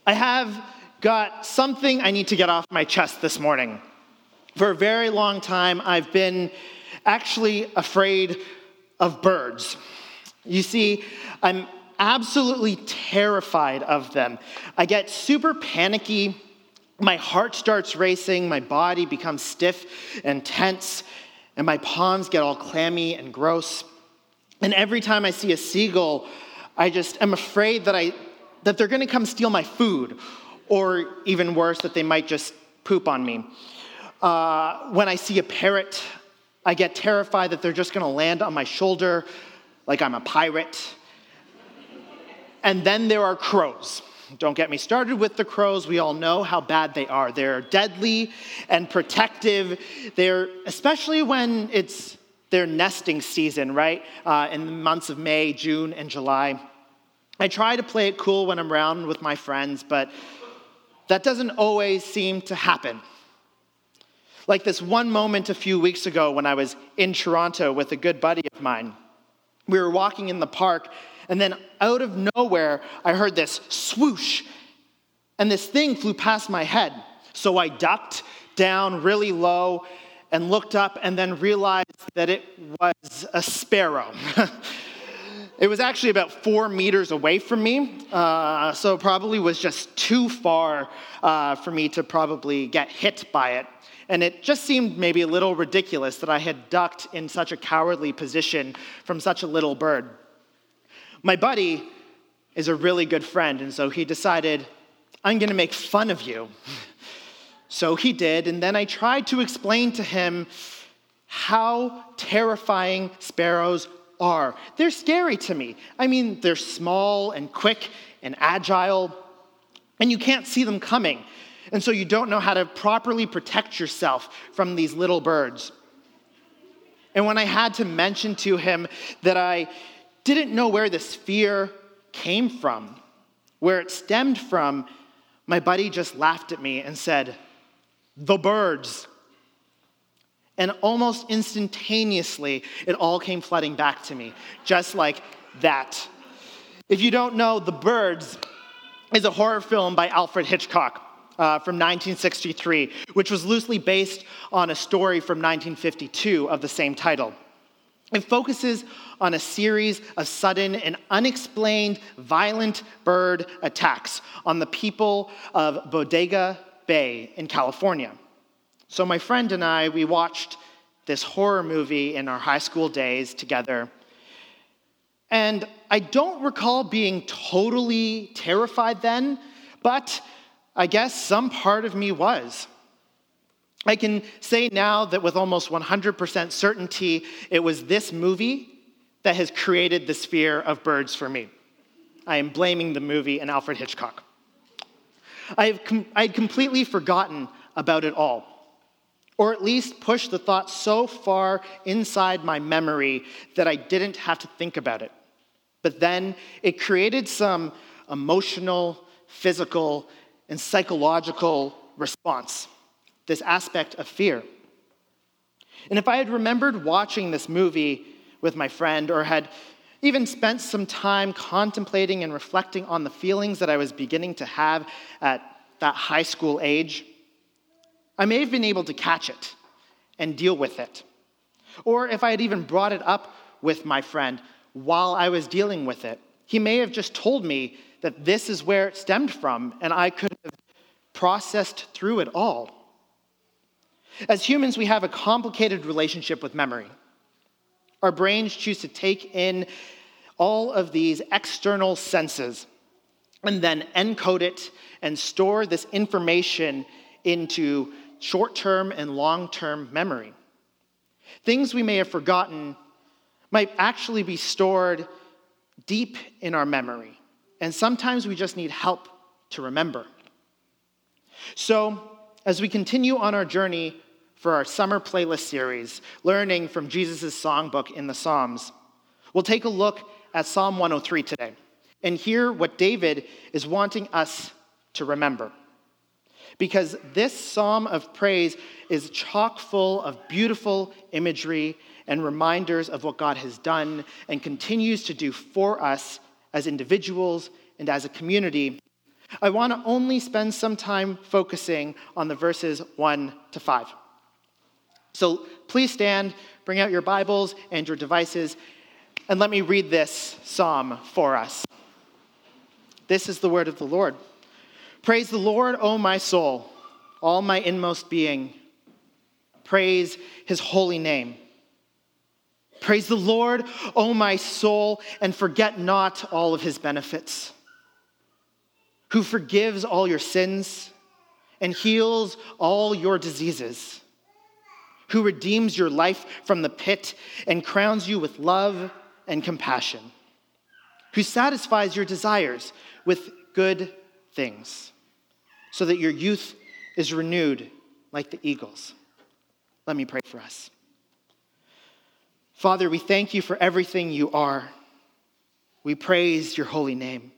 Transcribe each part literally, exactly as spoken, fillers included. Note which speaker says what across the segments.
Speaker 1: I have got something I need to get off my chest this morning. For a very long time, I've been actually afraid of birds. You see, I'm absolutely terrified of them. I get super panicky. My heart starts racing. My body becomes stiff and tense, and my palms get all clammy and gross. And every time I see a seagull, I just am afraid that I that they're going to come steal my food, or even worse, that they might just poop on me. Uh, when I see a parrot, I get terrified that they're just going to land on my shoulder like I'm a pirate. And then there are crows. Don't get me started with the crows. We all know how bad they are. They're deadly and protective. They're, especially when it's their nesting season, right? Uh, in the months of May, June, and July. I try to play it cool when I'm around with my friends, but that doesn't always seem to happen. Like this one moment a few weeks ago when I was in Toronto with a good buddy of mine. We were walking in the park, and then out of nowhere, I heard this swoosh, and this thing flew past my head. So I ducked down really low and looked up and then realized that it was a sparrow. It was actually about four meters away from me, uh, so probably was just too far uh, for me to probably get hit by it. And it just seemed maybe a little ridiculous that I had ducked in such a cowardly position from such a little bird. My buddy is a really good friend, and so he decided, I'm going to make fun of you. So he did, and then I tried to explain to him how terrifying sparrows are. They're scary to me. I mean, they're small and quick and agile, and you can't see them coming. And so you don't know how to properly protect yourself from these little birds. And when I had to mention to him that I didn't know where this fear came from, where it stemmed from, my buddy just laughed at me and said, "The birds." And almost instantaneously, it all came flooding back to me, just like that. If you don't know, The Birds is a horror film by Alfred Hitchcock uh, from nineteen sixty-three, which was loosely based on a story from nineteen fifty-two of the same title. It focuses on a series of sudden and unexplained violent bird attacks on the people of Bodega Bay in California. So my friend and I, we watched this horror movie in our high school days together. And I don't recall being totally terrified then, but I guess some part of me was. I can say now that with almost one hundred percent certainty, it was this movie that has created this fear of birds for me. I am blaming the movie and Alfred Hitchcock. I have com- I had completely forgotten about it all, or at least pushed the thought so far inside my memory that I didn't have to think about it. But then it created some emotional, physical, and psychological response, this aspect of fear. And if I had remembered watching this movie with my friend, or had even spent some time contemplating and reflecting on the feelings that I was beginning to have at that high school age, I may have been able to catch it and deal with it. Or if I had even brought it up with my friend while I was dealing with it, he may have just told me that this is where it stemmed from, and I could have processed through it all. As humans, we have a complicated relationship with memory. Our brains choose to take in all of these external senses and then encode it and store this information into short-term and long-term memory. Things we may have forgotten might actually be stored deep in our memory, and sometimes we just need help to remember. So, as we continue on our journey for our summer playlist series, learning from Jesus' songbook in the Psalms, we'll take a look at Psalm one oh three today and hear what David is wanting us to remember. Because this psalm of praise is chock full of beautiful imagery and reminders of what God has done and continues to do for us as individuals and as a community, I want to only spend some time focusing on the verses one to five. So please stand, bring out your Bibles and your devices, and let me read this psalm for us. This is the word of the Lord. Praise the Lord, O my soul, all my inmost being. Praise his holy name. Praise the Lord, O my soul, and forget not all of his benefits, who forgives all your sins and heals all your diseases, who redeems your life from the pit and crowns you with love and compassion, who satisfies your desires with good things, so that your youth is renewed like the eagles. Let me pray for us. Father, we thank you for everything you are. We praise your holy name.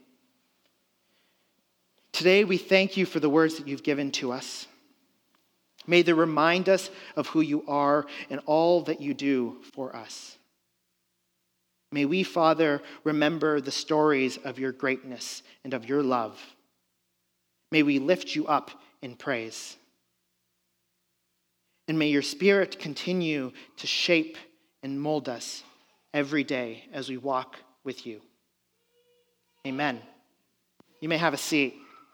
Speaker 1: Today, we thank you for the words that you've given to us. May they remind us of who you are and all that you do for us. May we, Father, remember the stories of your greatness and of your love. May we lift you up in praise. And may your Spirit continue to shape and mold us every day as we walk with you. Amen. You may have a seat.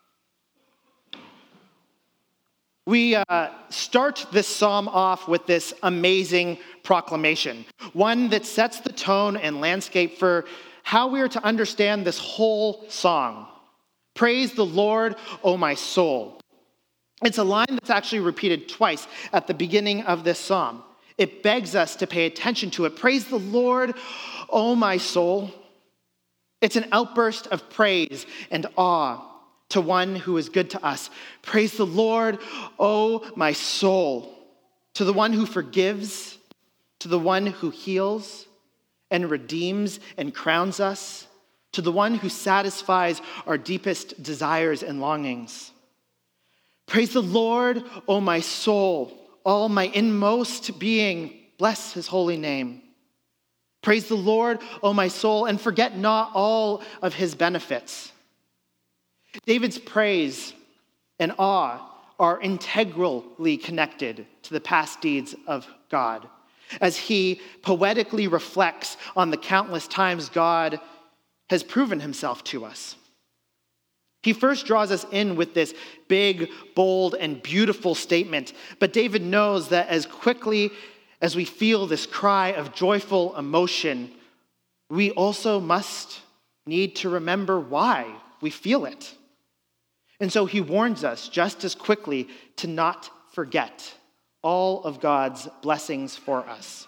Speaker 1: We uh, start this psalm off with this amazing proclamation, one that sets the tone and landscape for how we are to understand this whole song. Praise the Lord, O my soul. It's a line that's actually repeated twice at the beginning of this psalm. It begs us to pay attention to it. Praise the Lord, O my soul. It's an outburst of praise and awe to one who is good to us. Praise the Lord, O my soul. To the one who forgives, to the one who heals and redeems and crowns us, to the one who satisfies our deepest desires and longings. Praise the Lord, O my soul. All my inmost being, bless his holy name. Praise the Lord, O my soul, and forget not all of his benefits. David's praise and awe are integrally connected to the past deeds of God, as he poetically reflects on the countless times God has proven himself to us. He first draws us in with this big, bold, and beautiful statement, but David knows that as quickly as we feel this cry of joyful emotion, we also must need to remember why we feel it. And so he warns us just as quickly to not forget all of God's blessings for us.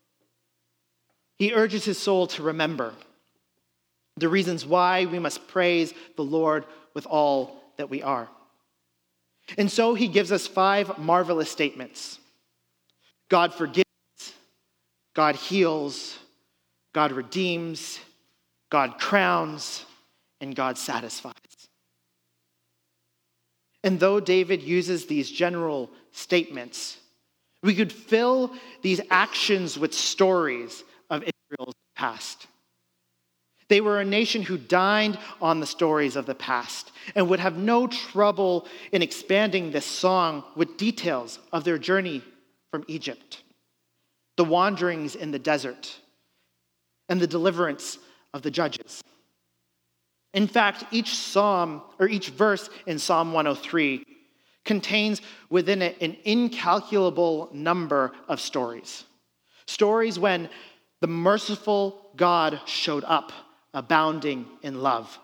Speaker 1: He urges his soul to remember the reasons why we must praise the Lord with all that we are. And so he gives us five marvelous statements. God forgives, God heals, God redeems, God crowns, and God satisfies. And though David uses these general statements, we could fill these actions with stories of Israel's past. They were a nation who dined on the stories of the past and would have no trouble in expanding this song with details of their journey from Egypt, the wanderings in the desert, and the deliverance of the judges. In fact, each psalm or each verse in Psalm one oh three contains within it an incalculable number of stories. Stories when the merciful God showed up, abounding in love.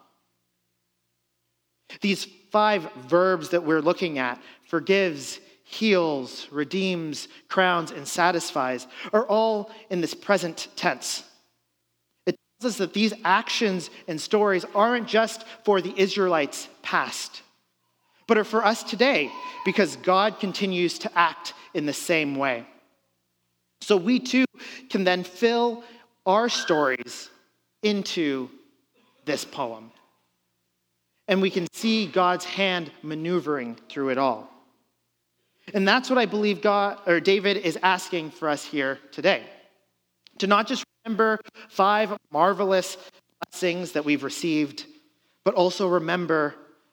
Speaker 1: These five verbs that we're looking at, forgives, heals, redeems, crowns, and satisfies, are all in this present tense. It tells us that these actions and stories aren't just for the Israelites past, but are for us today, because God continues to act in the same way. So we too can then fill our stories into this poem. And we can see God's hand maneuvering through it all. And that's what I believe God or David is asking for us here today. To not just remember five marvelous blessings that we've received, but also remember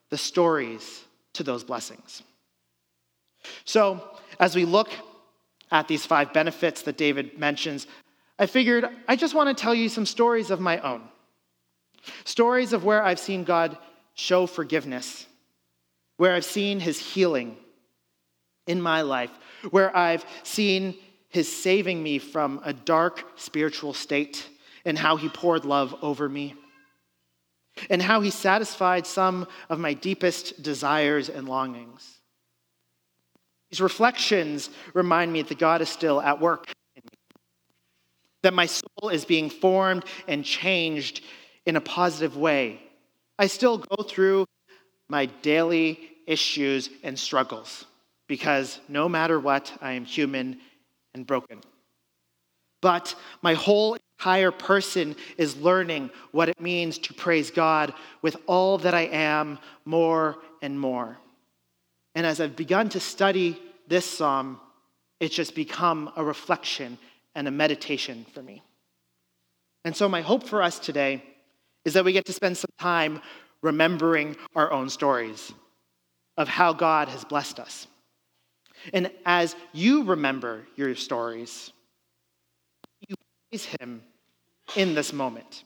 Speaker 1: the stories to those blessings. So, as we look at these five benefits that David mentions, I figured I just want to tell you some stories of my own. Stories of where I've seen God show forgiveness, where I've seen his healing in my life, where I've seen his saving me from a dark spiritual state, and how he poured love over me, and how he satisfied some of my deepest desires and longings. These reflections remind me that God is still at work in me, that my soul is being formed and changed in a positive way. I still go through my daily issues and struggles because no matter what, I am human and broken. But my whole entire person is learning what it means to praise God with all that I am, more and more. And as I've begun to study this psalm, it's just become a reflection and a meditation for me. And so my hope for us today is that we get to spend some time remembering our own stories of how God has blessed us. And as you remember your stories, you praise him in this moment.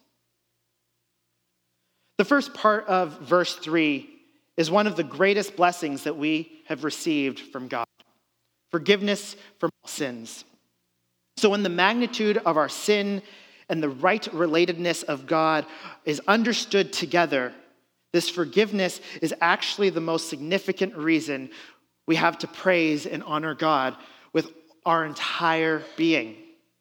Speaker 1: The first part of verse three is one of the greatest blessings that we have received from God. Forgiveness from all sins. So when the magnitude of our sin and the right relatedness of God is understood together, this forgiveness is actually the most significant reason we have to praise and honor God with our entire being.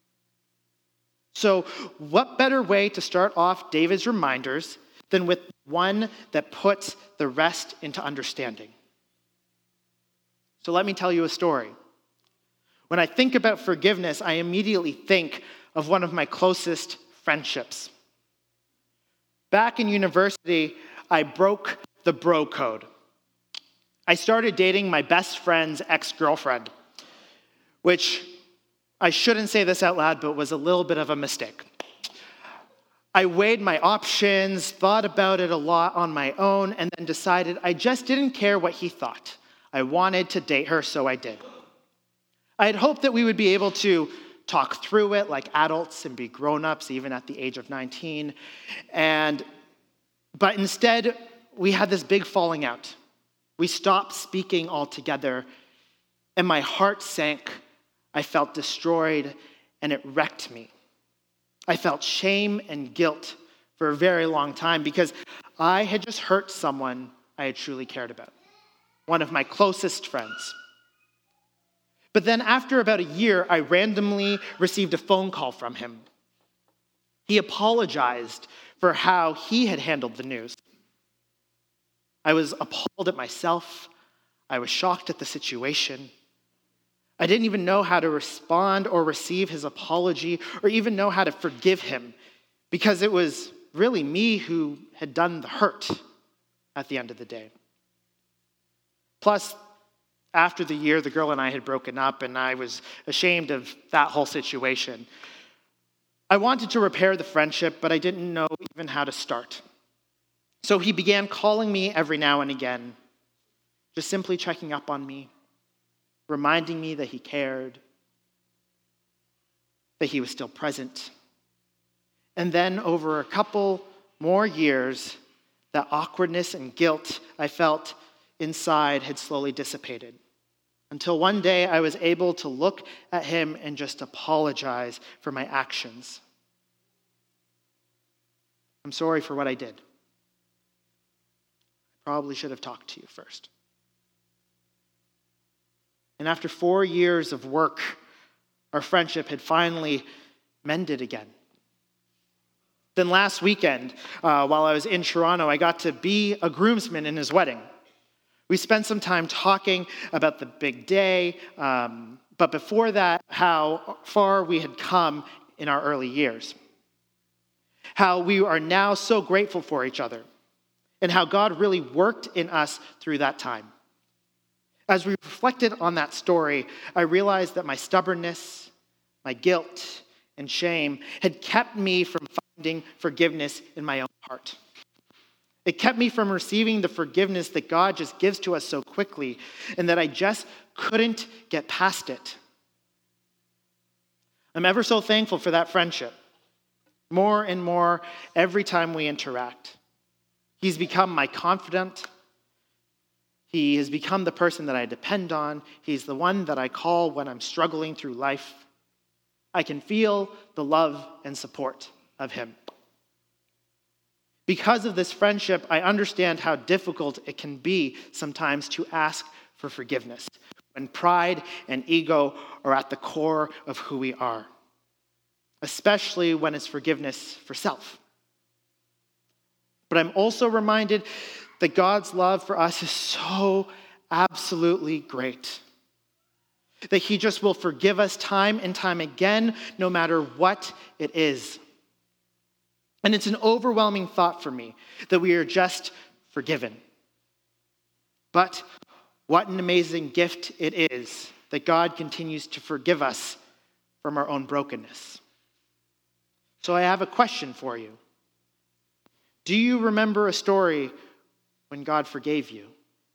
Speaker 1: So what better way to start off David's reminders than with one that puts the rest into understanding? So let me tell you a story. When I think about forgiveness, I immediately think of one of my closest friendships. Back in university, I broke the bro code. I started dating my best friend's ex-girlfriend, which I shouldn't say this out loud, but was a little bit of a mistake. I weighed my options, thought about it a lot on my own, and then decided I just didn't care what he thought. I wanted to date her, so I did. I had hoped that we would be able to talk through it like adults and be grown-ups even at the age of nineteen. And, but instead, we had this big falling out. We stopped speaking altogether, and my heart sank. I felt destroyed, and it wrecked me. I felt shame and guilt for a very long time because I had just hurt someone I had truly cared about, one of my closest friends. But then after about a year, I randomly received a phone call from him. He apologized for how he had handled the news. I was appalled at myself. I was shocked at the situation. I didn't even know how to respond or receive his apology or even know how to forgive him because it was really me who had done the hurt at the end of the day. Plus, after the year, the girl and I had broken up, and I was ashamed of that whole situation. I wanted to repair the friendship, but I didn't know even how to start. So he began calling me every now and again, just simply checking up on me, reminding me that he cared, that he was still present. And then over a couple more years, that awkwardness and guilt I felt inside had slowly dissipated, until one day I was able to look at him and just apologize for my actions. I'm sorry for what I did. I probably should have talked to you first. And after four years of work, our friendship had finally mended again. Then last weekend, uh, while I was in Toronto, I got to be a groomsman in his wedding. We spent some time talking about the big day, um, but before that, how far we had come in our early years. How we are now so grateful for each other, and how God really worked in us through that time. As we reflected on that story, I realized that my stubbornness, my guilt, and shame had kept me from finding forgiveness in my own heart. It kept me from receiving the forgiveness that God just gives to us so quickly, and that I just couldn't get past it. I'm ever so thankful for that friendship. More and more every time we interact. He's become my confidant. He has become the person that I depend on. He's the one that I call when I'm struggling through life. I can feel the love and support of him. Because of this friendship, I understand how difficult it can be sometimes to ask for forgiveness when pride and ego are at the core of who we are, especially when it's forgiveness for self. But I'm also reminded that God's love for us is so absolutely great, that he just will forgive us time and time again, no matter what it is. And it's an overwhelming thought for me that we are just forgiven. But what an amazing gift it is that God continues to forgive us from our own brokenness. So I have a question for you. Do you remember a story when God forgave you?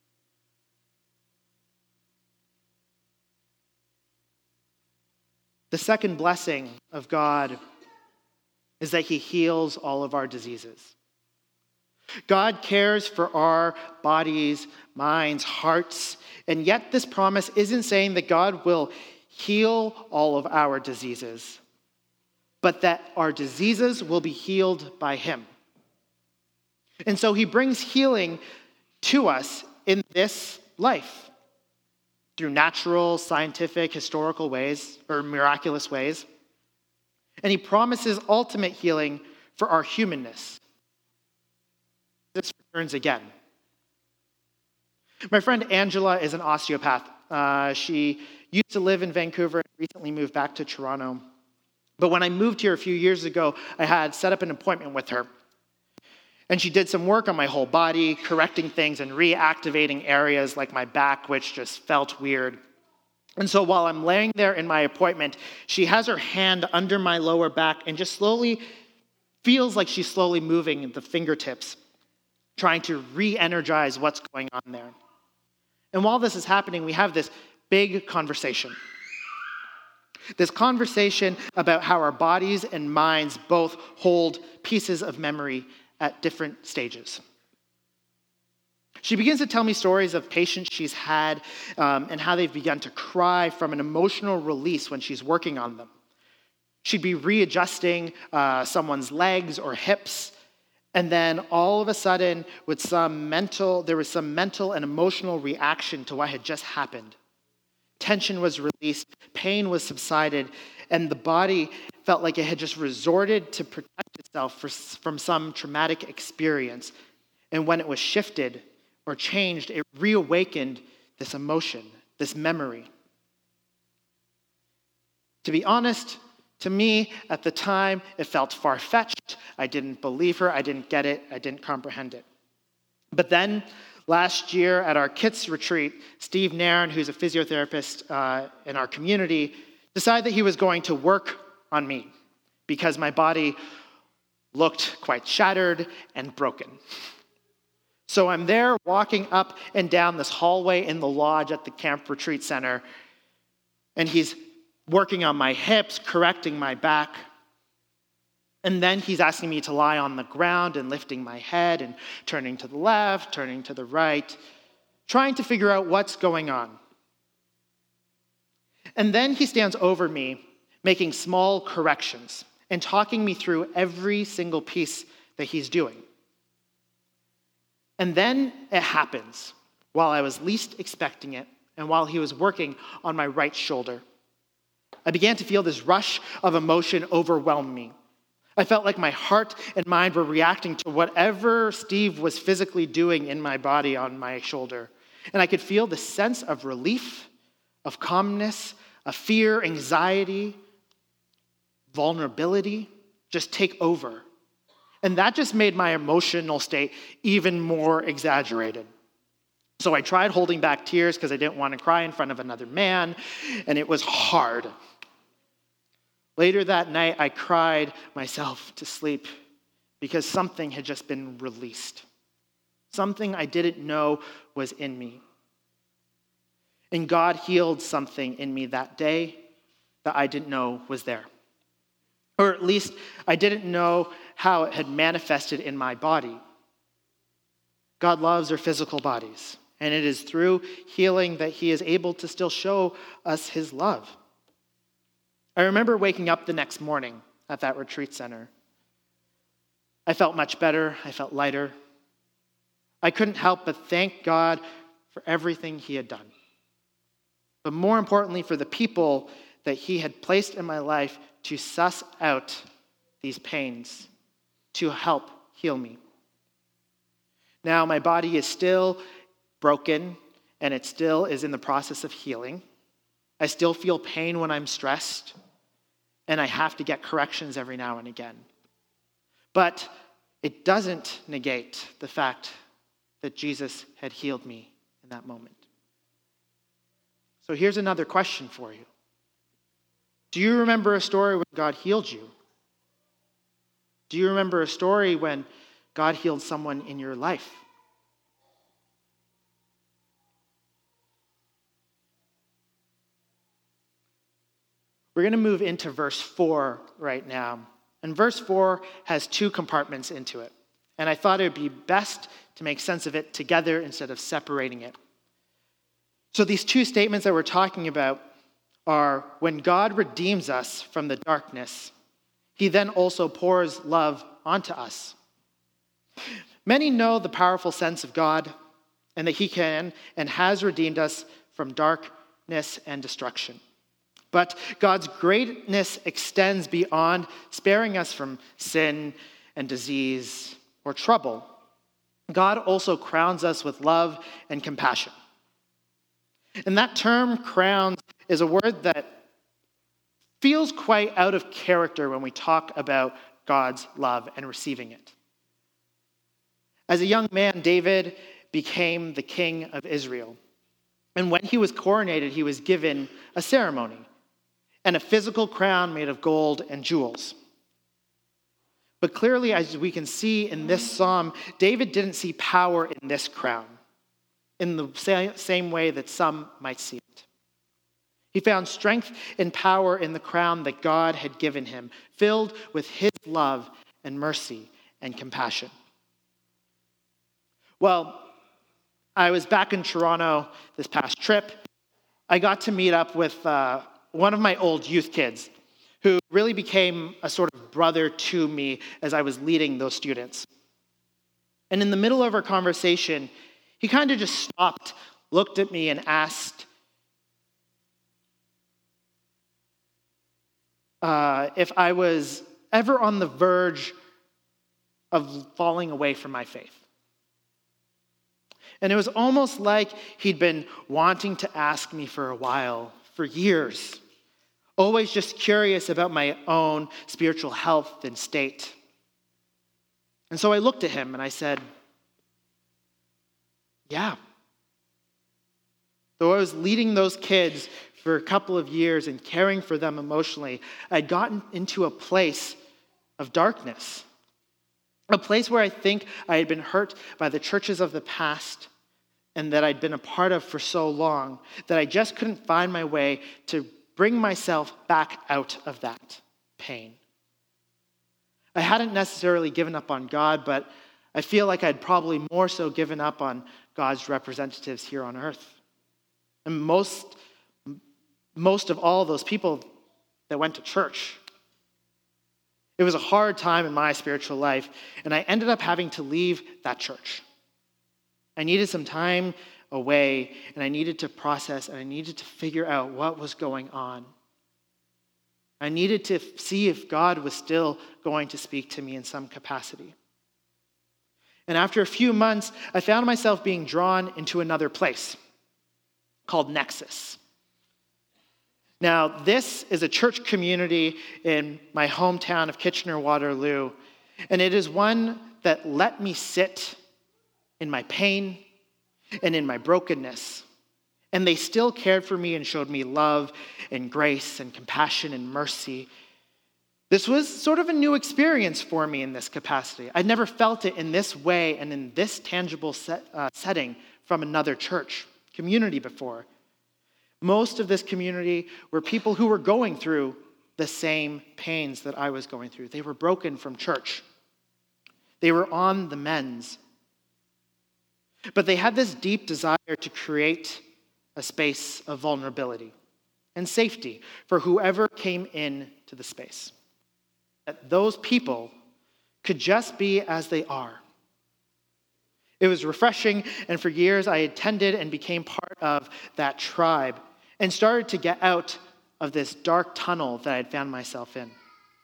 Speaker 1: The second blessing of God is that he heals all of our diseases. God cares for our bodies, minds, hearts, and yet this promise isn't saying that God will heal all of our diseases, but that our diseases will be healed by him. And so he brings healing to us in this life through natural, scientific, historical ways, or miraculous ways. And he promises ultimate healing for our humanness. This returns again. My friend Angela is an osteopath. Uh, she used to live in Vancouver and recently moved back to Toronto. But when I moved here a few years ago, I had set up an appointment with her. And she did some work on my whole body, correcting things and reactivating areas like my back, which just felt weird. And so while I'm laying there in my appointment, she has her hand under my lower back and just slowly feels like she's slowly moving the fingertips, trying to re-energize what's going on there. And while this is happening, we have this big conversation. This conversation about how our bodies and minds both hold pieces of memory at different stages. She begins to tell me stories of patients she's had um, and how they've begun to cry from an emotional release when she's working on them. She'd be readjusting uh, someone's legs or hips, and then all of a sudden, with some mental, there was some mental and emotional reaction to what had just happened. Tension was released, pain was subsided, and the body felt like it had just resorted to protect itself for, from some traumatic experience. And when it was shifted or changed, it reawakened this emotion, this memory. To be honest, to me, at the time, it felt far-fetched. I didn't believe her. I didn't get it. I didn't comprehend it. But then, last year at our kids' retreat, Steve Nairn, who's a physiotherapist uh, in our community, decided that he was going to work on me because my body looked quite shattered and broken. So I'm there walking up and down this hallway in the lodge at the Camp Retreat Center, and he's working on my hips, correcting my back. And then he's asking me to lie on the ground and lifting my head and turning to the left, turning to the right, trying to figure out what's going on. And then he stands over me, making small corrections and talking me through every single piece that he's doing. And then it happens while I was least expecting it and while he was working on my right shoulder. I began to feel this rush of emotion overwhelm me. I felt like my heart and mind were reacting to whatever Steve was physically doing in my body on my shoulder. And I could feel the sense of relief, of calmness, of fear, anxiety, vulnerability just take over. And that just made my emotional state even more exaggerated. So I tried holding back tears because I didn't want to cry in front of another man, and it was hard. Later that night, I cried myself to sleep because something had just been released. Something I didn't know was in me. And God healed something in me that day that I didn't know was there. Or at least I didn't know how it had manifested in my body. God loves our physical bodies, and it is through healing that he is able to still show us his love. I remember waking up the next morning at that retreat center. I felt much better. I felt lighter. I couldn't help but thank God for everything he had done. But more importantly, for the people that he had placed in my life to suss out these pains, to help heal me. Now, my body is still broken, and it still is in the process of healing. I still feel pain when I'm stressed, and I have to get corrections every now and again. But it doesn't negate the fact that Jesus had healed me in that moment. So here's another question for you. Do you remember a story when God healed you? Do you remember a story when God healed someone in your life? We're going to move into verse four right now. And verse four has two compartments into it. And I thought it would be best to make sense of it together instead of separating it. So these two statements that we're talking about are when God redeems us from the darkness, he then also pours love onto us. Many know the powerful sense of God and that he can and has redeemed us from darkness and destruction. But God's greatness extends beyond sparing us from sin and disease or trouble. God also crowns us with love and compassion. And that term, crowns, is a word that feels quite out of character when we talk about God's love and receiving it. As a young man, David became the king of Israel. And when he was coronated, he was given a ceremony and a physical crown made of gold and jewels. But clearly, as we can see in this psalm, David didn't see power in this crown in the same way that some might see it. He found strength and power in the crown that God had given him, filled with his love and mercy and compassion. Well, I was back in Toronto this past trip. I got to meet up with uh, one of my old youth kids who really became a sort of brother to me as I was leading those students. And in the middle of our conversation, he kind of just stopped, looked at me, and asked uh, if I was ever on the verge of falling away from my faith. And it was almost like he'd been wanting to ask me for a while, for years, always just curious about my own spiritual health and state. And so I looked at him and I said, yeah. Though I was leading those kids for a couple of years and caring for them emotionally, I'd gotten into a place of darkness. A place where I think I had been hurt by the churches of the past and that I'd been a part of for so long that I just couldn't find my way to bring myself back out of that pain. I hadn't necessarily given up on God, but I feel like I'd probably more so given up on God's representatives here on earth. And most, most of all those people that went to church. It was a hard time in my spiritual life, and I ended up having to leave that church. I needed some time away, and I needed to process, and I needed to figure out what was going on. I needed to see if God was still going to speak to me in some capacity. And after a few months, I found myself being drawn into another place called Nexus. Now, this is a church community in my hometown of Kitchener-Waterloo, and it is one that let me sit in my pain and in my brokenness. And they still cared for me and showed me love and grace and compassion and mercy. This was sort of a new experience for me in this capacity. I'd never felt it in this way and in this tangible set, uh, setting from another church community before. Most of this community were people who were going through the same pains that I was going through. They were broken from church. They were on the mends. But they had this deep desire to create a space of vulnerability and safety for whoever came in to the space. That those people could just be as they are. It was refreshing, and for years I attended and became part of that tribe and started to get out of this dark tunnel that I had found myself in.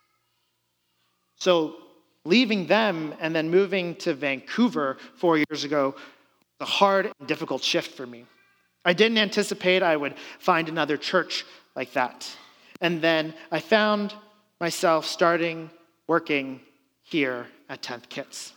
Speaker 1: So leaving them and then moving to Vancouver four years ago was a hard and difficult shift for me. I didn't anticipate I would find another church like that. And then I found myself starting working here at tenth Kits.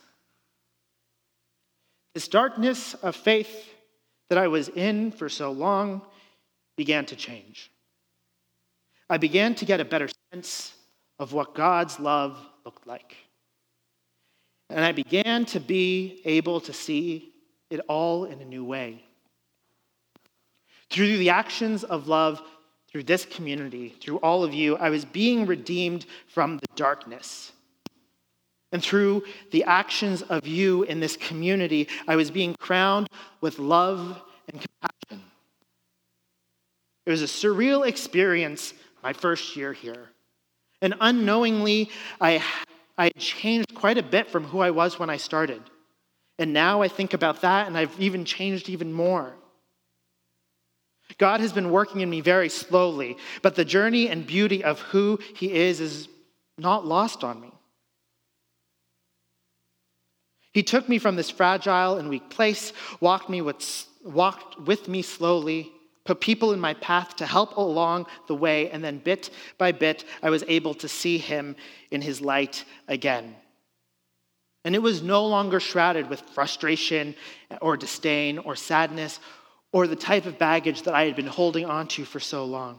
Speaker 1: This darkness of faith that I was in for so long began to change. I began to get a better sense of what God's love looked like. And I began to be able to see it all in a new way. Through the actions of love, through this community, through all of you, I was being redeemed from the darkness. And through the actions of you in this community, I was being crowned with love and compassion. It was a surreal experience my first year here. And unknowingly, I, I had changed quite a bit from who I was when I started. And now I think about that, and I've even changed even more. God has been working in me very slowly, but the journey and beauty of who he is is not lost on me. He took me from this fragile and weak place, walked me with, walked with me slowly, put people in my path to help along the way, and then bit by bit, I was able to see him in his light again. And it was no longer shrouded with frustration or disdain or sadness or the type of baggage that I had been holding on to for so long.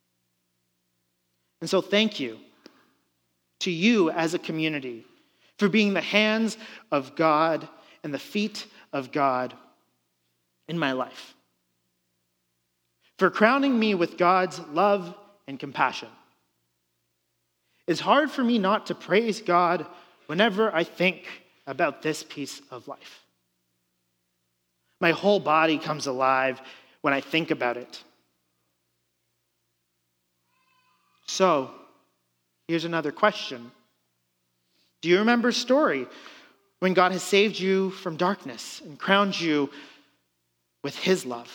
Speaker 1: And so thank you to you as a community for being the hands of God and the feet of God in my life. For crowning me with God's love and compassion. It's hard for me not to praise God whenever I think about this piece of life. My whole body comes alive when I think about it. So, here's another question. Do you remember a story when God has saved you from darkness and crowned you with his love?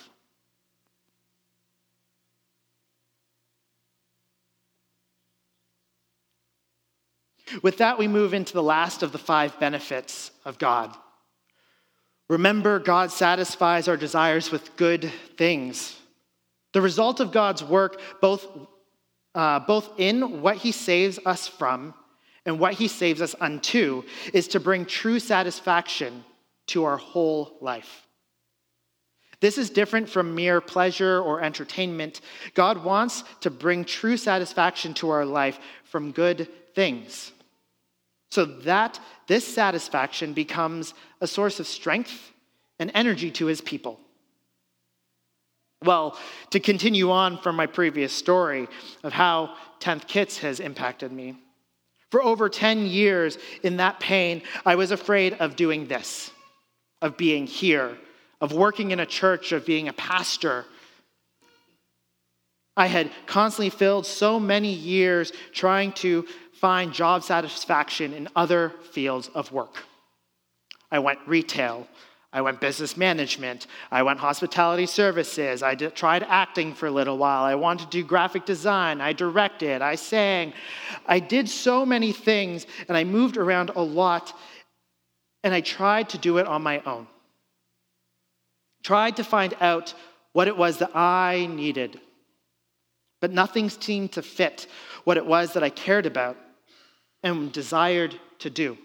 Speaker 1: With that, we move into the last of the five benefits of God. Remember, God satisfies our desires with good things. The result of God's work, both, uh, both in what he saves us from and what he saves us unto, is to bring true satisfaction to our whole life. This is different from mere pleasure or entertainment. God wants to bring true satisfaction to our life from good things, so that this satisfaction becomes a source of strength and energy to his people. Well, to continue on from my previous story of how tenth Kits has impacted me, for over ten years in that pain, I was afraid of doing this, of being here, of working in a church, of being a pastor. I had constantly filled so many years trying to find job satisfaction in other fields of work. I went retail. I went business management. I went hospitality services. I did, tried acting for a little while. I wanted to do graphic design. I directed. I sang. I did so many things, and I moved around a lot, and I tried to do it on my own. Tried to find out what it was that I needed. But nothing seemed to fit what it was that I cared about and desired to do.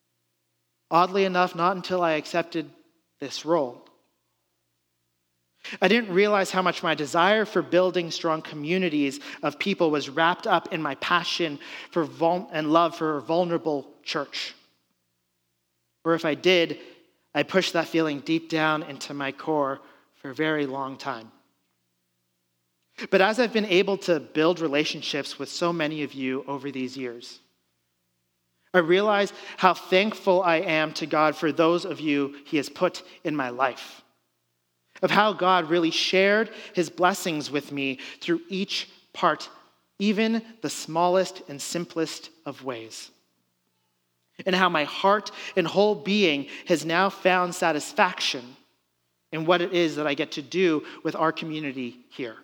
Speaker 1: Oddly enough, not until I accepted this role. I didn't realize how much my desire for building strong communities of people was wrapped up in my passion for vul- and love for a vulnerable church. Or if I did, I pushed that feeling deep down into my core for a very long time. But as I've been able to build relationships with so many of you over these years, I realize how thankful I am to God for those of you he has put in my life, of how God really shared his blessings with me through each part, even the smallest and simplest of ways, and how my heart and whole being has now found satisfaction in what it is that I get to do with our community here.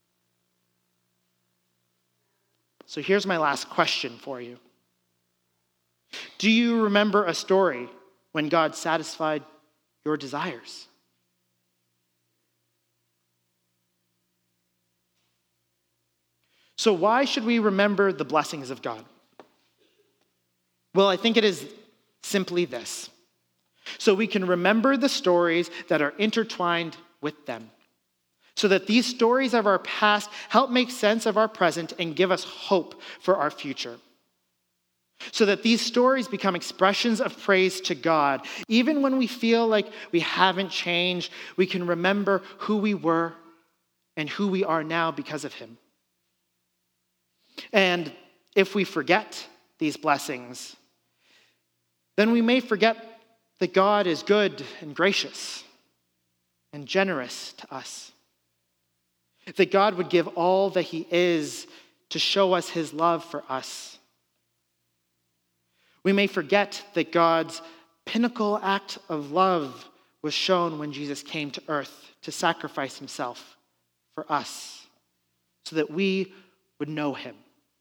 Speaker 1: So here's my last question for you. Do you remember a story when God satisfied your desires? So why should we remember the blessings of God? Well, I think it is simply this. So we can remember the stories that are intertwined with them, so that these stories of our past help make sense of our present and give us hope for our future. So that these stories become expressions of praise to God. Even when we feel like we haven't changed, we can remember who we were and who we are now because of him. And if we forget these blessings, then we may forget that God is good and gracious and generous to us. That God would give all that he is to show us his love for us. We may forget that God's pinnacle act of love was shown when Jesus came to earth to sacrifice himself for us, so that we would know him.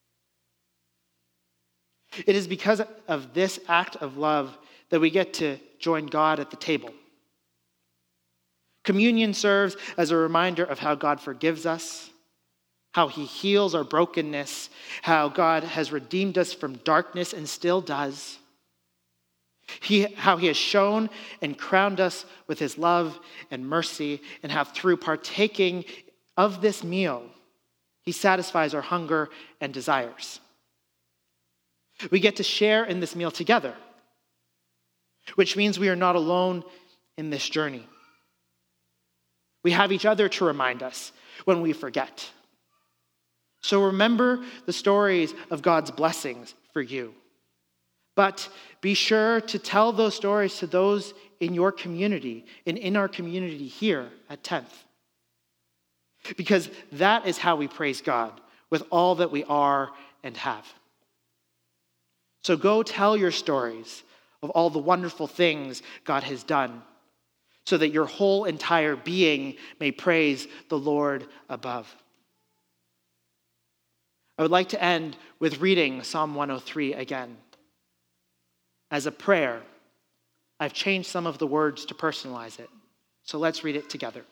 Speaker 1: It is because of this act of love that we get to join God at the table. Communion serves as a reminder of how God forgives us, how he heals our brokenness, how God has redeemed us from darkness and still does, he, how he has shown and crowned us with his love and mercy, and how through partaking of this meal, he satisfies our hunger and desires. We get to share in this meal together, which means we are not alone in this journey. We have each other to remind us when we forget. So remember the stories of God's blessings for you. But be sure to tell those stories to those in your community and in our community here at tenth. Because that is how we praise God with all that we are and have. So go tell your stories of all the wonderful things God has done, so that your whole entire being may praise the Lord above. I would like to end with reading Psalm one oh three again. As a prayer, I've changed some of the words to personalize it, so let's read it together.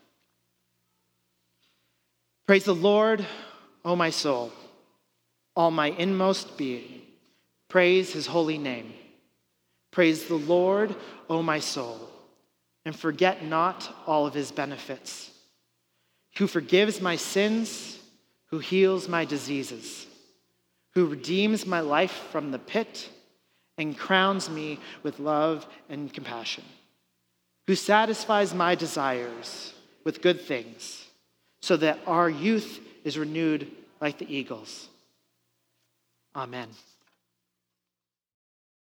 Speaker 1: Praise the Lord, O my soul, all my inmost being. Praise his holy name. Praise the Lord, O my soul, and forget not all of his benefits, who forgives my sins, who heals my diseases, who redeems my life from the pit and crowns me with love and compassion, who satisfies my desires with good things, so that our youth is renewed like the eagles. Amen.